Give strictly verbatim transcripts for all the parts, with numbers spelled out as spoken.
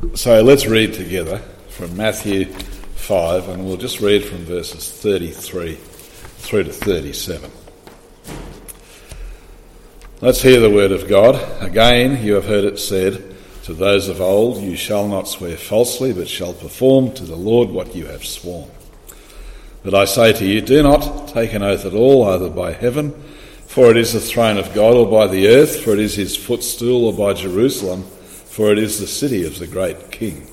So let's read together from Matthew five, and we'll just read from verses thirty-three through to thirty-seven. Let's hear the word of God. Again, you have heard it said to those of old, you shall not swear falsely, but shall perform to the Lord what you have sworn. But I say to you, do not take an oath at all, either by heaven, for it is the throne of God, or by the earth, for it is his footstool, or by Jerusalem, for it is the city of the great King.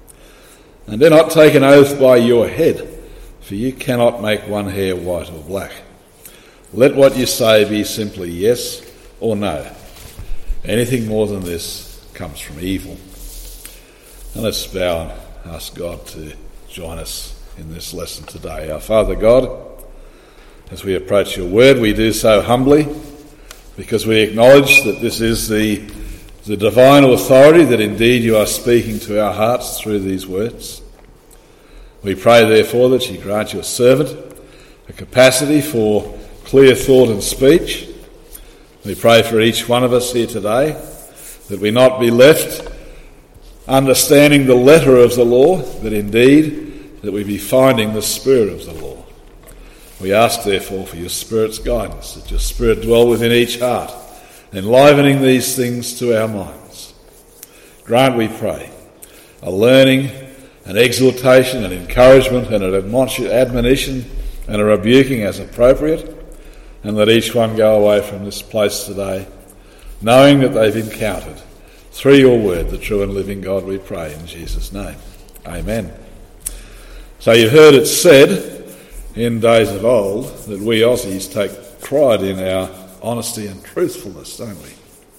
And do not take an oath by your head, for you cannot make one hair white or black. Let what you say be simply yes or no. Anything more than this comes from evil. And let's bow and ask God to join us in this lesson today. Our Father God, as we approach your word, we do so humbly because we acknowledge that this is the, the divine authority, that indeed you are speaking to our hearts through these words. We pray therefore that you grant your servant a capacity for clear thought and speech. We pray for each one of us here today that we not be left understanding the letter of the law, but indeed that we be finding the spirit of the law. We ask therefore for your Spirit's guidance, that your Spirit dwell within each heart, enlivening these things to our minds. Grant, we pray, a learning, an exhortation, an encouragement, and an admonition and a rebuking as appropriate, and let each one go away from this place today knowing that they've encountered, through your word, the true and living God, we pray in Jesus' name. Amen. So you've heard it said in days of old that we Aussies take pride in our honesty and truthfulness, don't we?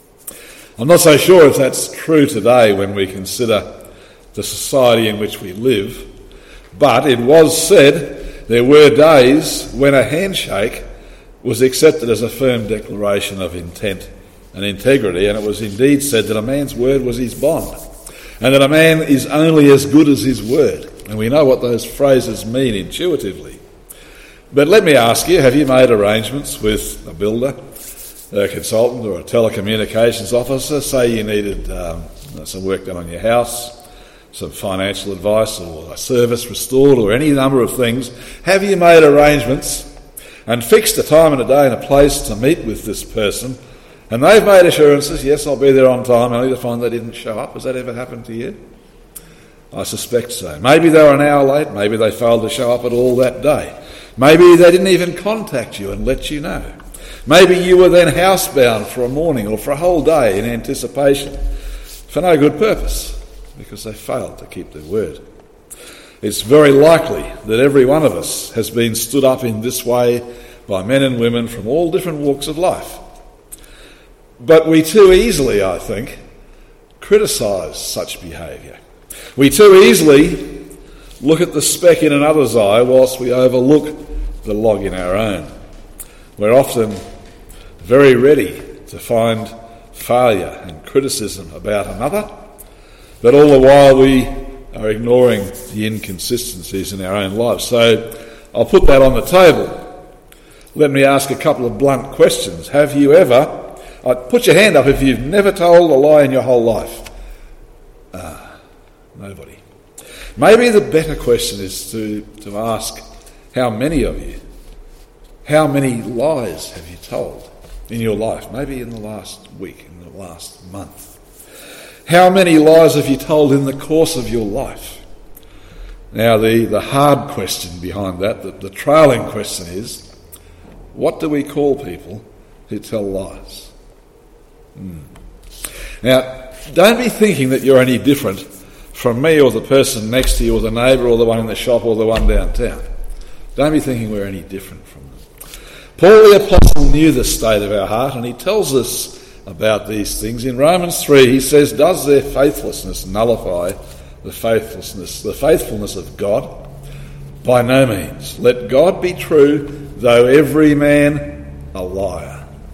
I'm not so sure if that's true today when we consider the society in which we live, but it was said there were days when a handshake was accepted as a firm declaration of intent and integrity, and it was indeed said that a man's word was his bond, and that a man is only as good as his word. And we know what those phrases mean intuitively. But let me ask you, have you made arrangements with a builder, a consultant, or a telecommunications officer? Say you needed um, some work done on your house, some financial advice, or a service restored, or any number of things. Have you made arrangements and fixed a time and a day and a place to meet with this person? And they've made assurances, yes, I'll be there on time, only to find they didn't show up. Has that ever happened to you? I suspect so. Maybe they were an hour late. Maybe they failed to show up at all that day. Maybe they didn't even contact you and let you know. Maybe you were then housebound for a morning or for a whole day in anticipation for no good purpose because they failed to keep their word. It's very likely that every one of us has been stood up in this way by men and women from all different walks of life. But we too easily, I think, criticise such behaviour. We too easily look at the speck in another's eye whilst we overlook the log in our own. We're often very ready to find failure and criticism about another, but all the while we are ignoring the inconsistencies in our own lives. So I'll put that on the table. Let me ask a couple of blunt questions. Have you ever... I'd put your hand up if you've never told a lie in your whole life. Ah, nobody. Maybe the better question is to, to ask, how many of you, how many lies have you told in your life? Maybe in the last week, in the last month. How many lies have you told in the course of your life? Now, the, the hard question behind that, the, the trailing question is, what do we call people who tell lies? Hmm. Now, don't be thinking that you're any different from me or the person next to you or the neighbour or the one in the shop or the one downtown. Don't be thinking we're any different from them. Paul the Apostle knew the state of our heart, and he tells us about these things. In Romans three, he says, does their faithlessness nullify the faithlessness, the faithfulness of God? By no means. Let God be true, though every man a liar.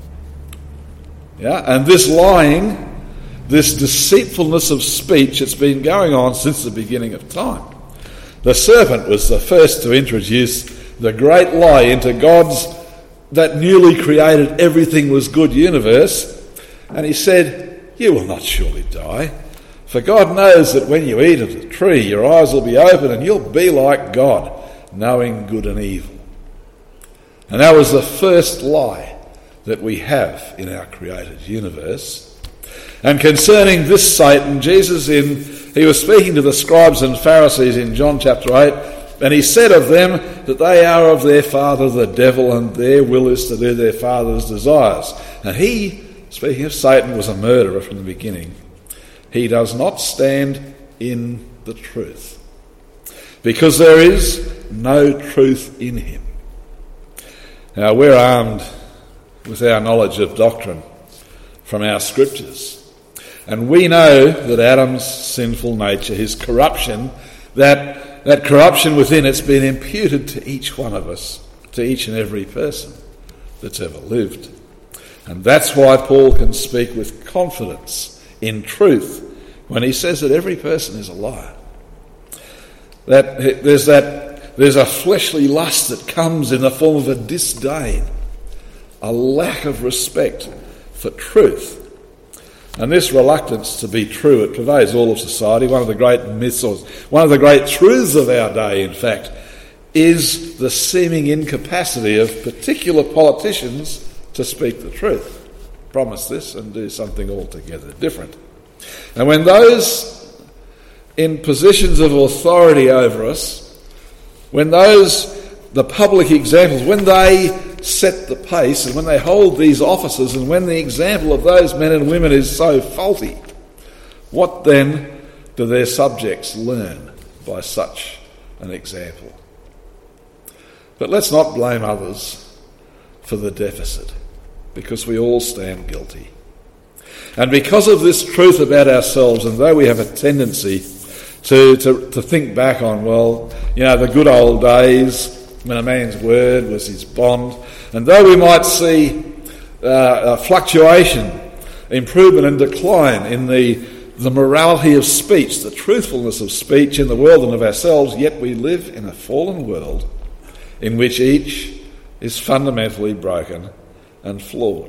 Yeah, and this lying, this deceitfulness of speech, it's been going on since the beginning of time. The serpent was the first to introduce the great lie into God's, that newly created everything was good universe, and he said, you will not surely die. For God knows that when you eat of the tree, your eyes will be open and you'll be like God, knowing good and evil. And that was the first lie that we have in our created universe. And concerning this Satan, Jesus, in he was speaking to the scribes and Pharisees in John chapter eight, and he said of them that they are of their father the devil, and their will is to do their father's desires. And he, speaking of Satan, was a murderer from the beginning. He does not stand in the truth, because there is no truth in him. Now, we're armed with our knowledge of doctrine from our scriptures, and we know that Adam's sinful nature, his corruption, that, that corruption within it's been imputed to each one of us, to each and every person that's ever lived. And that's why Paul can speak with confidence in truth when he says that every person is a liar. That there's that there's a fleshly lust that comes in the form of a disdain, a lack of respect for truth. And this reluctance to be true, it pervades all of society. One of the great myths, or one of the great truths of our day, in fact, is the seeming incapacity of particular politicians to speak the truth, promise this and do something altogether different. And when those in positions of authority over us, when those, the public examples, when they set the pace and when they hold these offices and when the example of those men and women is so faulty, what then do their subjects learn by such an example? But let's not blame others for the deficit, because we all stand guilty. And because of this truth about ourselves, and though we have a tendency to, to, to think back on, well, you know, the good old days when a man's word was his bond, and though we might see uh, a fluctuation, improvement and decline in the, the morality of speech, the truthfulness of speech in the world and of ourselves, yet we live in a fallen world in which each is fundamentally broken and flawed.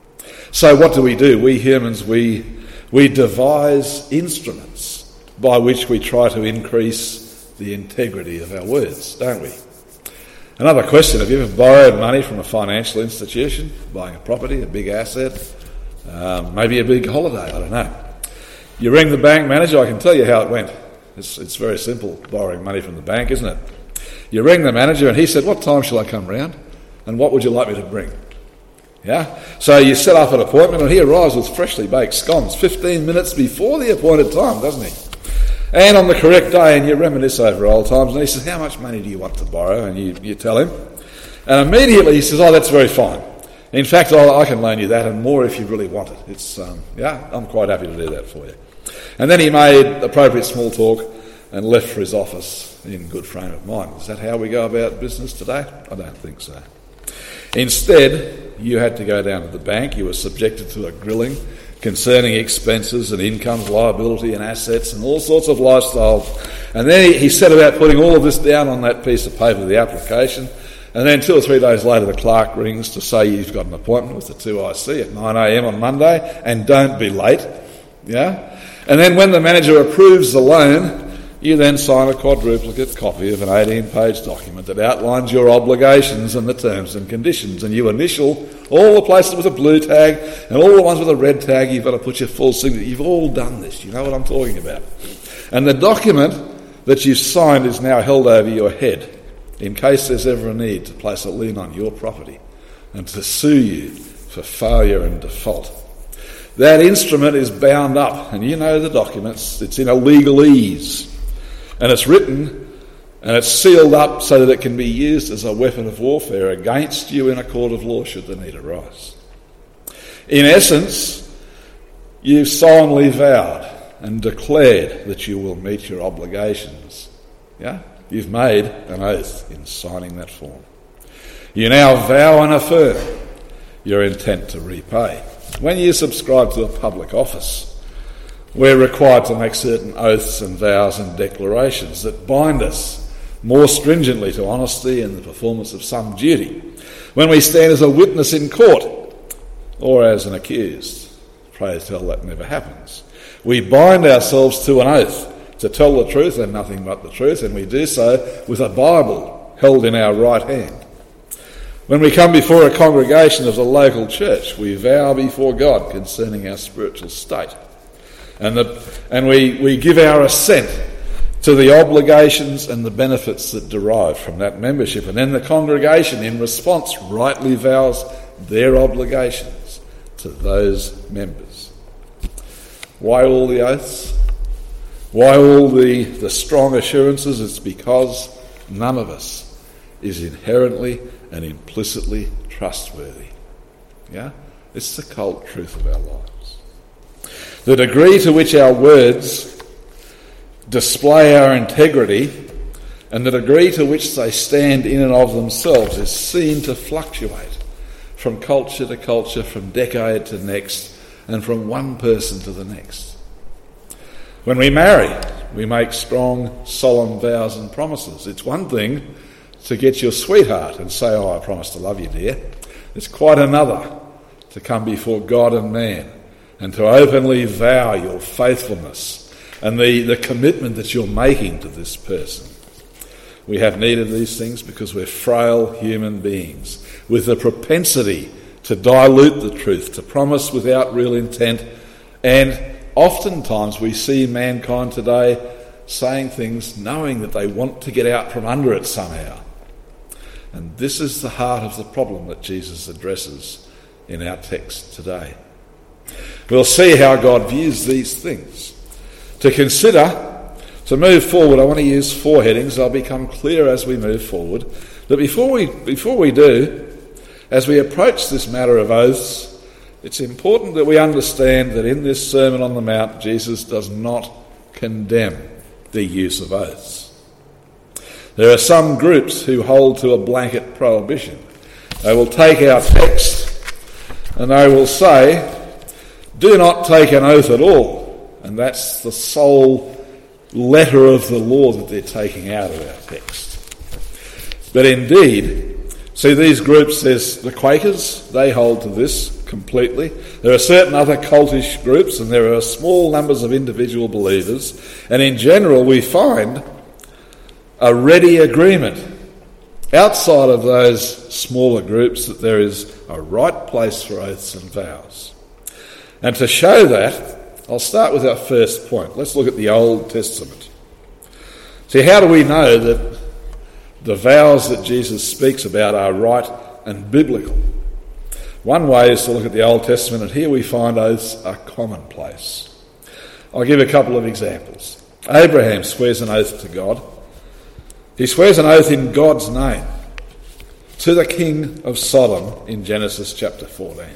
So what do we do? We humans, we we devise instruments by which we try to increase the integrity of our words, don't we? Another question, have you ever borrowed money from a financial institution, buying a property, a big asset, um, maybe a big holiday, I don't know. You ring the bank manager, I can tell you how it went. It's, it's very simple, borrowing money from the bank, isn't it? You ring the manager and he said, what time shall I come round? And what would you like me to bring? Yeah? So you set up an appointment and he arrives with freshly baked scones fifteen minutes before the appointed time, doesn't he? And on the correct day, and you reminisce over old times, and he says, how much money do you want to borrow? And you, you tell him. And immediately he says, oh, that's very fine. In fact, I'll, I can loan you that and more if you really want it. It's um, yeah, I'm quite happy to do that for you. And then he made appropriate small talk and left for his office in good frame of mind. Is that how we go about business today? I don't think so. Instead, you had to go down to the bank. You were subjected to a grilling concerning expenses and incomes, liability and assets and all sorts of lifestyles. And then he, he set about putting all of this down on that piece of paper, the application. And then two or three days later, the clerk rings to say you've got an appointment with the two I C at nine a.m. on Monday, and don't be late. Yeah? And then when the manager approves the loan, you then sign a quadruplicate copy of an eighteen-page document that outlines your obligations and the terms and conditions, and you initial all the places with a blue tag and all the ones with a red tag. You've got to put your full signature. You've all done this. You know what I'm talking about. And the document that you've signed is now held over your head in case there's ever a need to place a lien on your property and to sue you for failure and default. That instrument is bound up, and you know the documents. It's in a legalese. And it's written and it's sealed up so that it can be used as a weapon of warfare against you in a court of law should the need arise. In essence, you've solemnly vowed and declared that you will meet your obligations. Yeah? You've made an oath in signing that form. You now vow and affirm your intent to repay. When you subscribe to a public office, we're required to make certain oaths and vows and declarations that bind us more stringently to honesty and the performance of some duty. When we stand as a witness in court or as an accused, pray tell that never happens. We bind ourselves to an oath to tell the truth and nothing but the truth, and we do so with a Bible held in our right hand. When we come before a congregation of the local church, we vow before God concerning our spiritual state. And, the, and we, we give our assent to the obligations and the benefits that derive from that membership. And then the congregation, in response, rightly vows their obligations to those members. Why all the oaths? Why all the, the strong assurances? It's because none of us is inherently and implicitly trustworthy. Yeah? It's the cold truth of our lives. The degree to which our words display our integrity and the degree to which they stand in and of themselves is seen to fluctuate from culture to culture, from decade to next, and from one person to the next. When we marry, we make strong, solemn vows and promises. It's one thing to get your sweetheart and say, "Oh, I promise to love you, dear." It's quite another to come before God and man and to openly vow your faithfulness and the, the commitment that you're making to this person. We have need of these things because we're frail human beings with a propensity to dilute the truth, to promise without real intent, and oftentimes we see mankind today saying things knowing that they want to get out from under it somehow. And this is the heart of the problem that Jesus addresses in our text today. We'll see how God views these things. To consider, to move forward, I want to use four headings. They'll become clear as we move forward. But before we, before we do, as we approach this matter of oaths, it's important that we understand that in this Sermon on the Mount, Jesus does not condemn the use of oaths. There are some groups who hold to a blanket prohibition. They will take our text and they will say, "Do not take an oath at all." And that's the sole letter of the law that they're taking out of our text. But indeed, see, these groups, there's the Quakers, they hold to this completely. There are certain other cultish groups, and there are small numbers of individual believers. And in general, we find a ready agreement outside of those smaller groups that there is a right place for oaths and vows. And to show that, I'll start with our first point. Let's look at the Old Testament. See, how do we know that the vows that Jesus speaks about are right and biblical? One way is to look at the Old Testament, and here we find oaths are commonplace. I'll give a couple of examples. Abraham swears an oath to God. He swears an oath in God's name to the king of Sodom in Genesis chapter fourteen.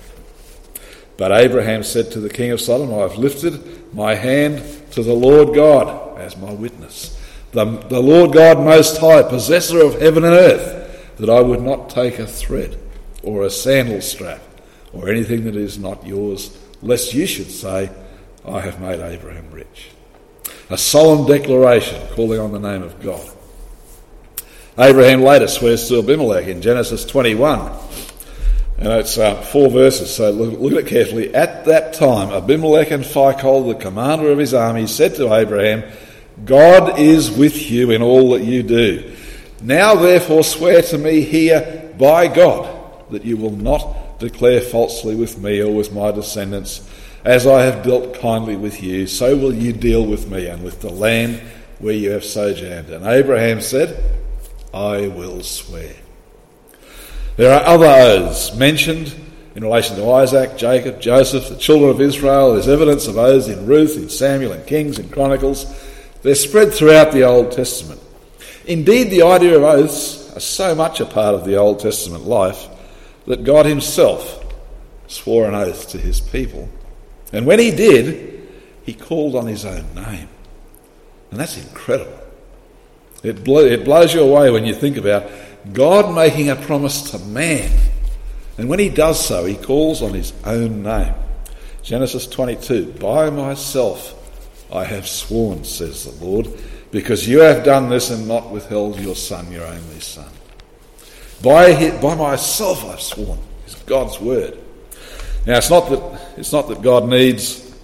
But Abraham said to the king of Sodom, "I have lifted my hand to the Lord God as my witness, the, the Lord God most high, possessor of heaven and earth, that I would not take a thread or a sandal strap or anything that is not yours, lest you should say, I have made Abraham rich." A solemn declaration calling on the name of God. Abraham later swears to Abimelech in Genesis twenty-one. And it's uh, four verses, so look, look at it carefully. "At that time, Abimelech and Phicol, the commander of his army, said to Abraham, God is with you in all that you do. Now therefore swear to me here by God that you will not declare falsely with me or with my descendants. As I have dealt kindly with you, so will you deal with me and with the land where you have sojourned. And Abraham said, I will swear. There are other oaths mentioned in relation to Isaac, Jacob, Joseph, the children of Israel. There's evidence of oaths in Ruth, in Samuel, in Kings, in Chronicles. They're spread throughout the Old Testament. Indeed, the idea of oaths are so much a part of the Old Testament life that God himself swore an oath to his people. And when he did, he called on his own name. And that's incredible. It, blow, it blows you away when you think about God making a promise to man. And when he does so, he calls on his own name. Genesis twenty-two, by myself I have sworn, says the Lord, because you have done this and not withheld your son, your only son. By, his, by myself I've sworn. It's God's word. Now, it's not that it's not that God needs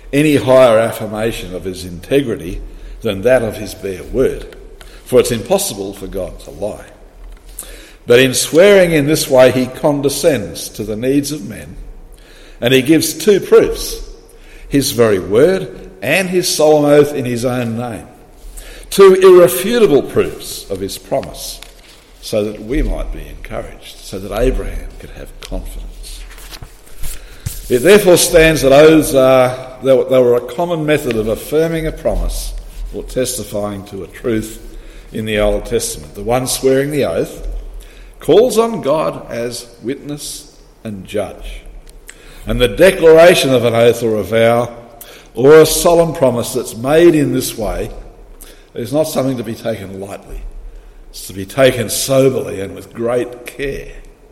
any higher affirmation of his integrity than that of his bare word, for it's impossible for God to lie. But in swearing in this way, he condescends to the needs of men, and he gives two proofs, his very word and his solemn oath in his own name, two irrefutable proofs of his promise, so that we might be encouraged, so that Abraham could have confidence. It therefore stands that oaths are, they were a common method of affirming a promise or testifying to a truth in the Old Testament. The one swearing the oath calls on God as witness and judge. And the declaration of an oath or a vow or a solemn promise that's made in this way is not something to be taken lightly. It's to be taken soberly and with great care.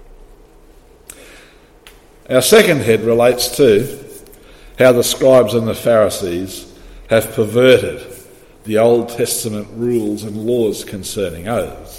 Our second head relates to how the scribes and the Pharisees have perverted the Old Testament rules and laws concerning oaths.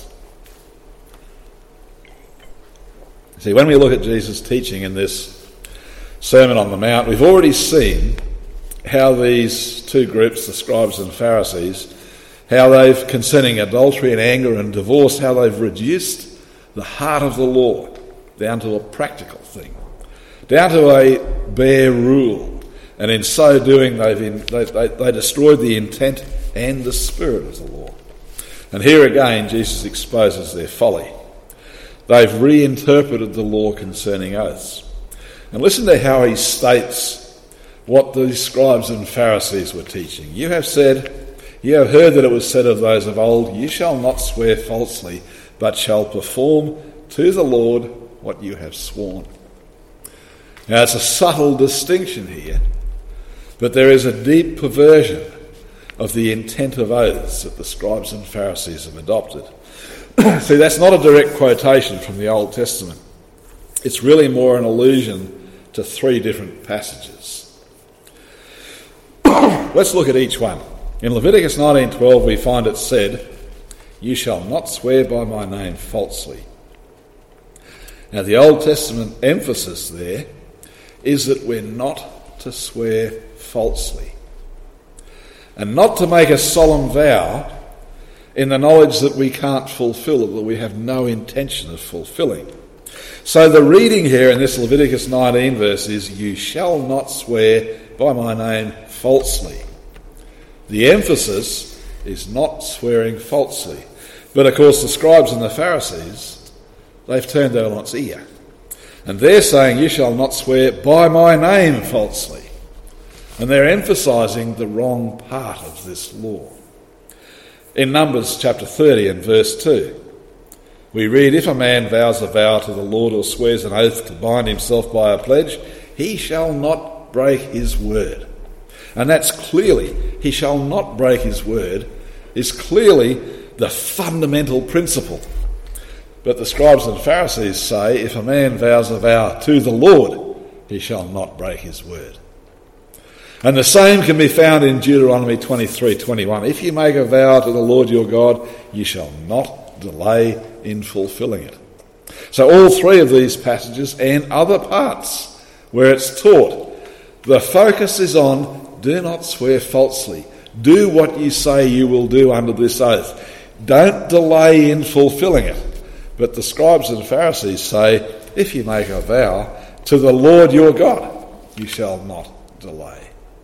See, when we look at Jesus' teaching in this Sermon on the Mount, we've already seen how these two groups, the scribes and Pharisees, how they've, concerning adultery and anger and divorce, how they've reduced the heart of the law down to a practical thing, down to a bare rule. And in so doing, they've in, they, they, they destroyed the intent and the spirit of the law. And here again, Jesus exposes their folly. They've reinterpreted the law concerning oaths. And listen to how he states what these scribes and Pharisees were teaching. You have said, you have heard that it was said of those of old, you shall not swear falsely, but shall perform to the Lord what you have sworn. Now it's a subtle distinction here, but there is a deep perversion of the intent of oaths that the scribes and Pharisees have adopted. See, that's not a direct quotation from the Old Testament. It's really more an allusion to three different passages. Let's look at each one. In Leviticus nineteen twelve we find it said, you shall not swear by my name falsely. Now the Old Testament emphasis there is that we're not to swear falsely, and not to make a solemn vow in the knowledge that we can't fulfill it, that we have no intention of fulfilling. So the reading here in this Leviticus nineteen verse is, you shall not swear by my name falsely. The emphasis is not swearing falsely. But of course the scribes and the Pharisees, they've turned that on its ear. And they're saying, you shall not swear by my name falsely. And they're emphasising the wrong part of this law. In Numbers chapter thirty and verse two, we read, if a man vows a vow to the Lord or swears an oath to bind himself by a pledge, he shall not break his word. And that's clearly, he shall not break his word, is clearly the fundamental principle. But the scribes and Pharisees say, if a man vows a vow to the Lord, he shall not break his word. And the same can be found in Deuteronomy twenty-three twenty-one. If you make a vow to the Lord your God, you shall not delay in fulfilling it. So all three of these passages and other parts where it's taught, the focus is on do not swear falsely. Do what you say you will do under this oath. Don't delay in fulfilling it. But the scribes and Pharisees say, if you make a vow to the Lord your God, you shall not delay.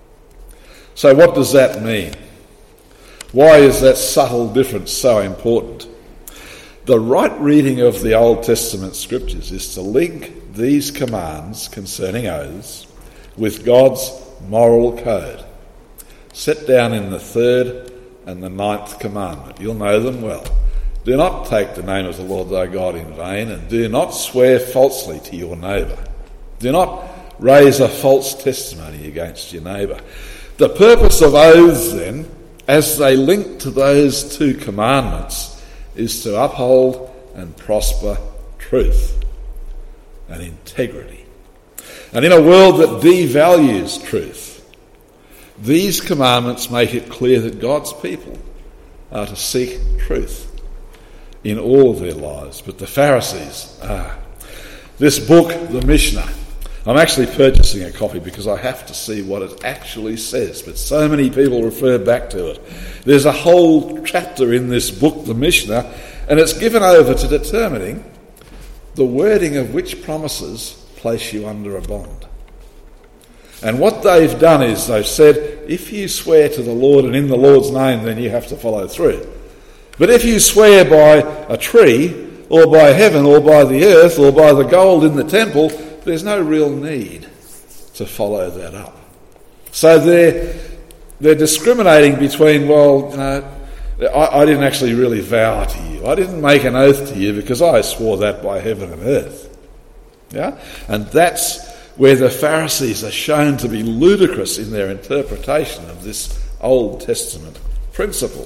So what does that mean? Why is that subtle difference so important? The right reading of the Old Testament scriptures is to link these commands concerning oaths with God's moral code, set down in the third and the ninth commandment. You'll know them well. Do not take the name of the Lord thy God in vain, and do not swear falsely to your neighbour. Do not raise a false testimony against your neighbour. The purpose of oaths, then, as they link to those two commandments, is to uphold and prosper truth and integrity. And in a world that devalues truth, these commandments make it clear that God's people are to seek truth in all of their lives. But the Pharisees, ah, this book, the Mishnah, I'm actually purchasing a copy because I have to see what it actually says, but so many people refer back to it. There's a whole chapter in this book, the Mishnah, and it's given over to determining the wording of which promises place you under a bond. And what they've done is they've said, if you swear to the Lord and in the Lord's name, then you have to follow through. But if you swear by a tree, or by heaven, or by the earth, or by the gold in the temple, there's no real need to follow that up. So they're, they're discriminating between, well, you know, I, I didn't actually really vow to you. I didn't make an oath to you because I swore that by heaven and earth. Yeah? And that's where the Pharisees are shown to be ludicrous in their interpretation of this Old Testament principle.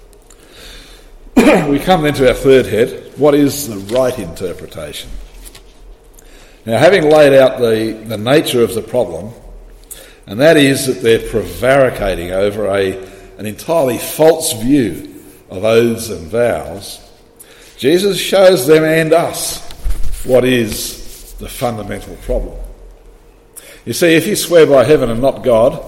We come then to our third head. What is the right interpretation? Now, having laid out the, the nature of the problem, and that is that they're prevaricating over a, an entirely false view of oaths and vows, Jesus shows them and us what is the fundamental problem. You see, if you swear by heaven and not God,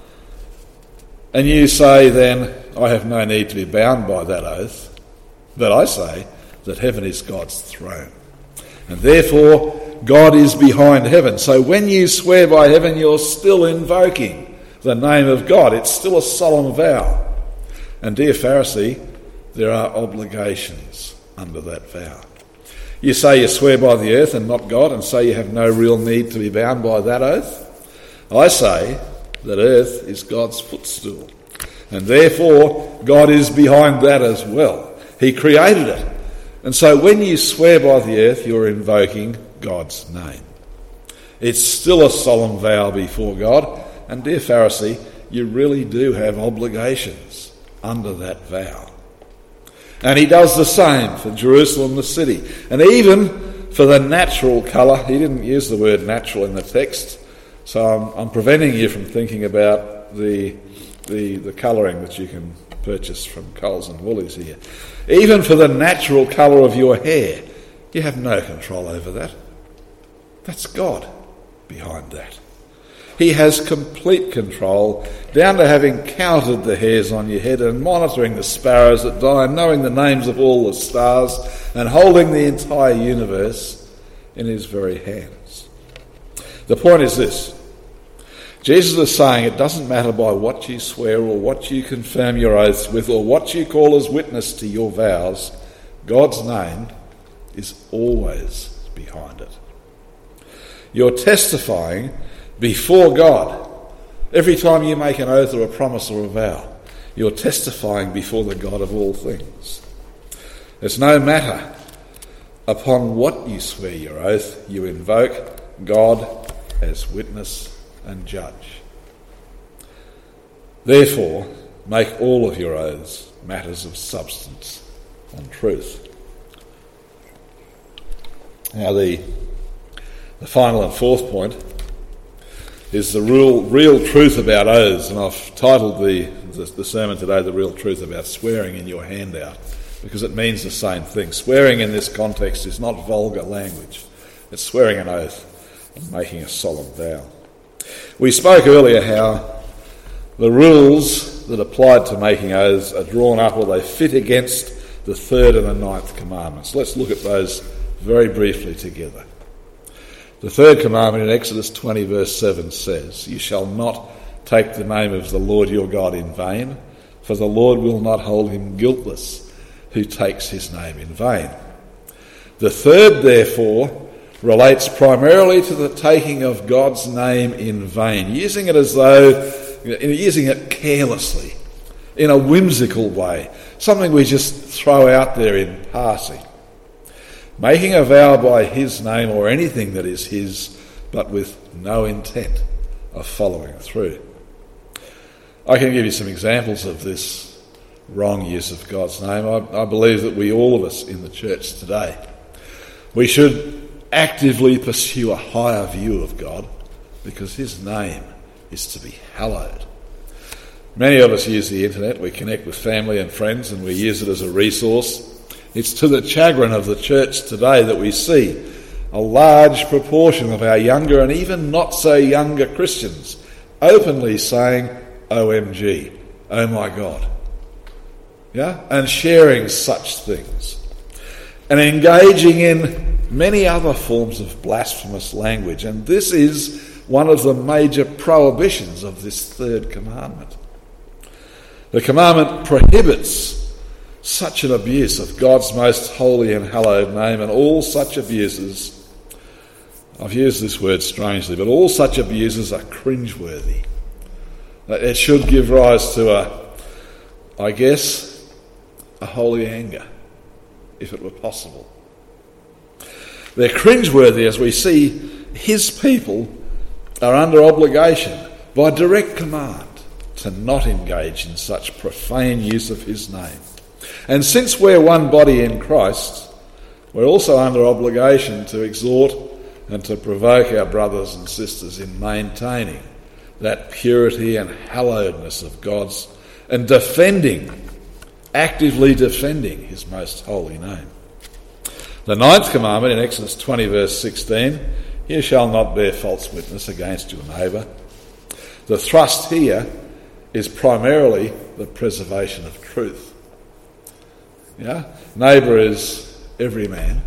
and you say then, I have no need to be bound by that oath, but I say that heaven is God's throne. And therefore, God is behind heaven. So when you swear by heaven, you're still invoking the name of God. It's still a solemn vow. And dear Pharisee, there are obligations under that vow. You say you swear by the earth and not God, and say you have no real need to be bound by that oath. I say that earth is God's footstool, and therefore God is behind that as well. He created it. And so when you swear by the earth, you're invoking God's name. It's still a solemn vow before God, and dear Pharisee, you really do have obligations under that vow. And he does the same for Jerusalem, the city. And even for the natural colour, he didn't use the word natural in the text, so I'm, I'm preventing you from thinking about the, the, the colouring that you can purchase from Coles and Woolies here. Even for the natural colour of your hair, you have no control over that. That's God behind that. He has complete control, down to having counted the hairs on your head and monitoring the sparrows that die and knowing the names of all the stars and holding the entire universe in his very hands. The point is this. Jesus is saying it doesn't matter by what you swear or what you confirm your oaths with or what you call as witness to your vows, God's name is always behind it. You're testifying before God. Every time you make an oath or a promise or a vow, you're testifying before the God of all things. It's no matter upon what you swear your oath, you invoke God as witness and judge. Therefore, make all of your oaths matters of substance and truth. Now the, the final and fourth point is the real, real truth about oaths, and I've titled the, the, the sermon today, The Real Truth About Swearing in Your Handout, because it means the same thing. Swearing in this context is not vulgar language. It's swearing an oath and making a solemn vow. We spoke earlier how the rules that applied to making oaths are drawn up or they fit against the third and the ninth commandments. Let's look at those very briefly together. The third commandment in Exodus twenty verse seven says, "You shall not take the name of the Lord your God in vain, for the Lord will not hold him guiltless who takes his name in vain." The third, therefore, relates primarily to the taking of God's name in vain, using it as though, using it carelessly, in a whimsical way, something we just throw out there in passing. Making a vow by his name or anything that is his, but with no intent of following through. I can give you some examples of this wrong use of God's name. I, I believe that we, all of us in the church today, we should actively pursue a higher view of God because his name is to be hallowed. Many of us use the internet. We connect with family and friends and we use it as a resource. It's to the chagrin of the church today that we see a large proportion of our younger and even not so younger Christians openly saying, O M G, oh my God. Yeah? And sharing such things. And engaging in many other forms of blasphemous language. And this is one of the major prohibitions of this third commandment. The commandment prohibits such an abuse of God's most holy and hallowed name, and all such abuses, I've used this word strangely, but all such abuses are cringeworthy. It should give rise to a, I guess, a holy anger, if it were possible. They're cringeworthy as we see his people are under obligation by direct command to not engage in such profane use of his name. And since we're one body in Christ, we're also under obligation to exhort and to provoke our brothers and sisters in maintaining that purity and hallowedness of God's, and defending, actively defending his most holy name. The ninth commandment in Exodus twenty verse sixteen, you shall not bear false witness against your neighbour. The thrust here is primarily the preservation of truth. Yeah? Neighbour is every man.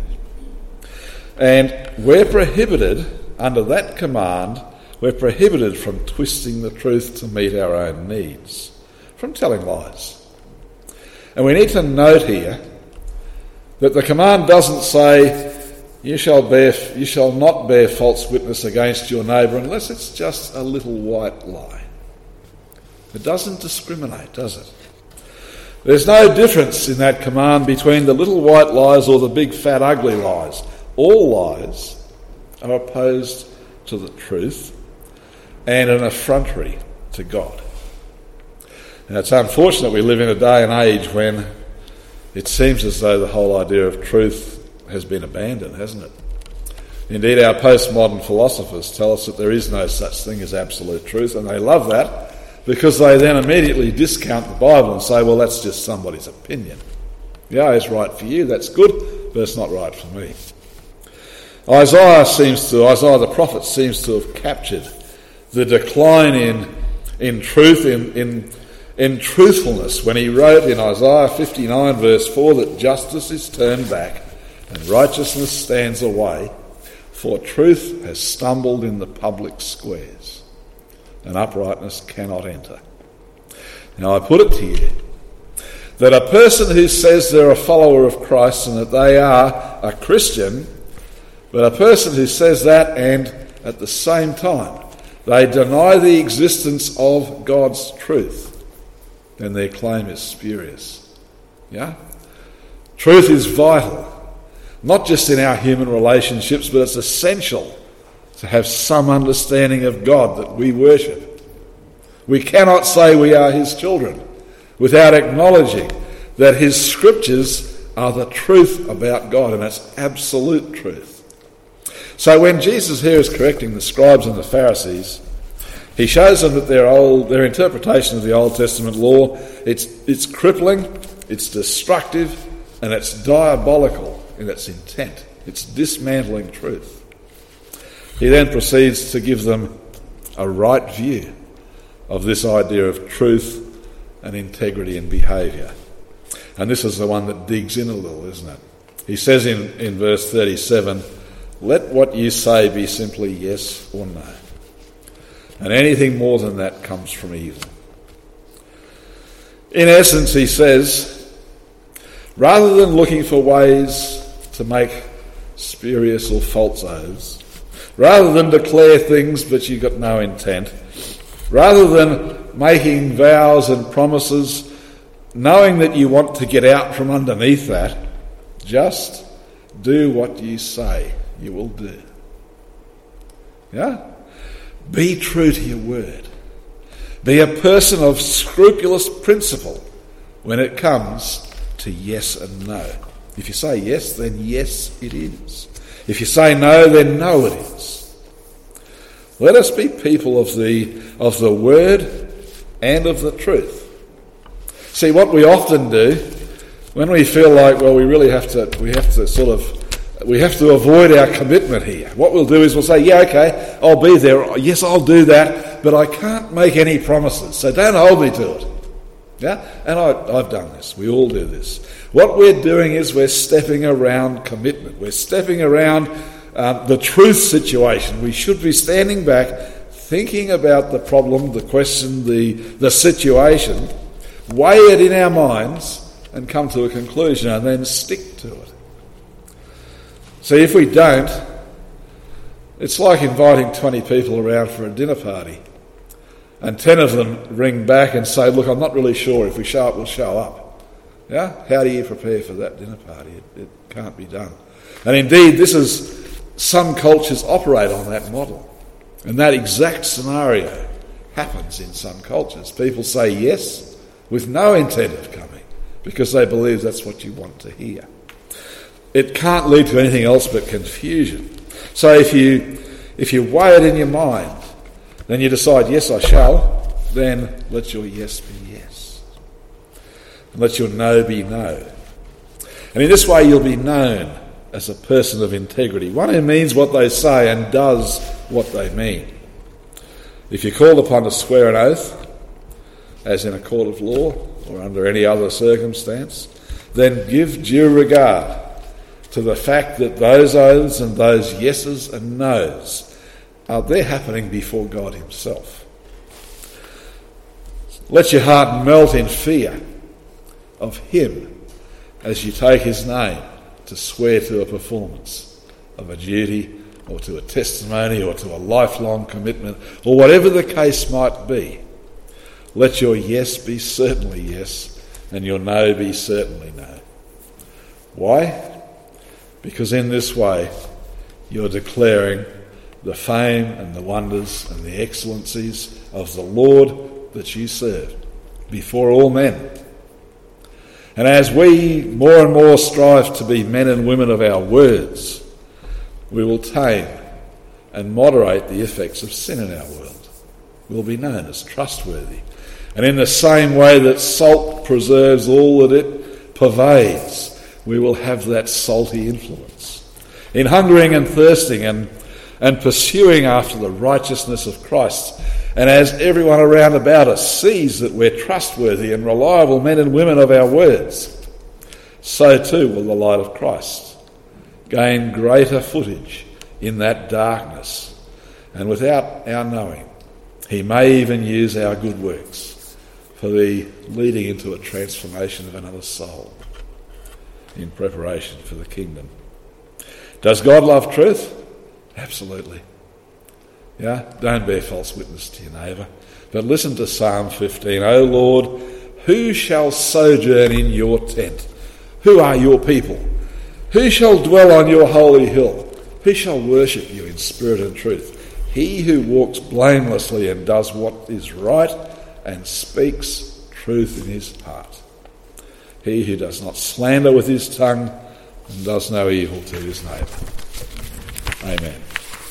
And we're prohibited, under that command, we're prohibited from twisting the truth to meet our own needs, from telling lies. And we need to note here that the command doesn't say, you shall bear, you shall not bear false witness against your neighbour unless it's just a little white lie. It doesn't discriminate, does it? There's no difference in that command between the little white lies or the big fat ugly lies. All lies are opposed to the truth and an effrontery to God. Now, it's unfortunate we live in a day and age when it seems as though the whole idea of truth has been abandoned, hasn't it? Indeed, our postmodern philosophers tell us that there is no such thing as absolute truth, and they love that because they then immediately discount the Bible and say, well, that's just somebody's opinion. Yeah, it's right for you, that's good, but it's not right for me. Isaiah seems to, Isaiah the prophet seems to have captured the decline in in truth, in, in, in truthfulness, when he wrote in Isaiah fifty-nine verse four that justice is turned back and righteousness stands away, for truth has stumbled in the public squares, and uprightness cannot enter. Now I put it to you that a person who says they're a follower of Christ and that they are a Christian, but a person who says that and at the same time they deny the existence of God's truth, then their claim is spurious. Yeah? Truth is vital, not just in our human relationships, but it's essential to have some understanding of God that we worship. We cannot say we are his children without acknowledging that his scriptures are the truth about God, and it's absolute truth. So when Jesus here is correcting the scribes and the Pharisees, he shows them that their old, their interpretation of the Old Testament law, it's it's crippling, it's destructive, and it's diabolical in its intent. It's dismantling truth. He then proceeds to give them a right view of this idea of truth and integrity in behaviour. And this is the one that digs in a little, isn't it? He says in, in verse thirty-seven, let what you say be simply yes or no. And anything more than that comes from evil. In essence, he says, rather than looking for ways to make spurious or false oaths, rather than declare things but you've got no intent, rather than making vows and promises, knowing that you want to get out from underneath that, just do what you say you will do. Yeah? Be true to your word. Be a person of scrupulous principle when it comes to yes and no. If you say yes, then yes it is. If you say no, then no it is. Let us be people of the of the word and of the truth. See, what we often do when we feel like, well, we really have to we have to sort of we have to avoid our commitment here. What we'll do is we'll say, yeah, okay, I'll be there. Yes, I'll do that, but I can't make any promises, so don't hold me to it. Yeah, and I, I've done this. We all do this. What we're doing is we're stepping around commitment. We're stepping around um, the truth situation. We should be standing back, thinking about the problem, the question, the, the situation, weigh it in our minds and come to a conclusion and then stick to it. See, if we don't, it's like inviting twenty people around for a dinner party. And ten of them ring back and say, look, I'm not really sure. If we show up, we'll show up. Yeah? How do you prepare for that dinner party? It, it can't be done. And indeed, this is, some cultures operate on that model. And that exact scenario happens in some cultures. People say yes with no intent of coming because they believe that's what you want to hear. It can't lead to anything else but confusion. So if you, if you weigh it in your mind, then you decide, yes, I shall, then let your yes be yes. And let your no be no. And in this way you'll be known as a person of integrity, one who means what they say and does what they mean. If you're called upon to swear an oath, as in a court of law or under any other circumstance, then give due regard to the fact that those oaths and those yeses and nos, Uh, they're happening before God himself. Let your heart melt in fear of him as you take his name to swear to a performance of a duty or to a testimony or to a lifelong commitment or whatever the case might be. Let your yes be certainly yes and your no be certainly no. Why? Because in this way you're declaring the fame and the wonders and the excellencies of the Lord that you serve before all men. And as we more and more strive to be men and women of our words, we will tame and moderate the effects of sin in our world. We'll be known as trustworthy. And in the same way that salt preserves all that it pervades, we will have that salty influence. In hungering and thirsting and and pursuing after the righteousness of Christ. And as everyone around about us sees that we're trustworthy and reliable men and women of our words, so too will the light of Christ gain greater footage in that darkness. And without our knowing, he may even use our good works for the leading into a transformation of another soul in preparation for the kingdom. Does God love truth? Absolutely. Yeah, don't bear false witness to your neighbour. But listen to Psalm fifteen. O Lord, who shall sojourn in your tent? Who are your people? Who shall dwell on your holy hill? Who shall worship you in spirit and truth? He who walks blamelessly and does what is right and speaks truth in his heart. He who does not slander with his tongue and does no evil to his neighbour. Amen.